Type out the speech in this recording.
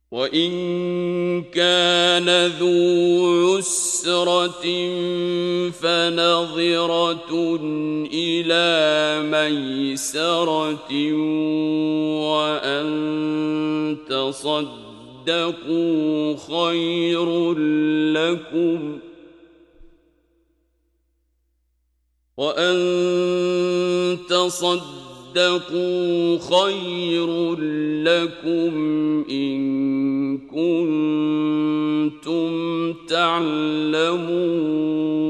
وإن كان ذو عسرة فنظرة إلى ميسرة وأن تصدقوا خير لكم إن كنتم تعلمون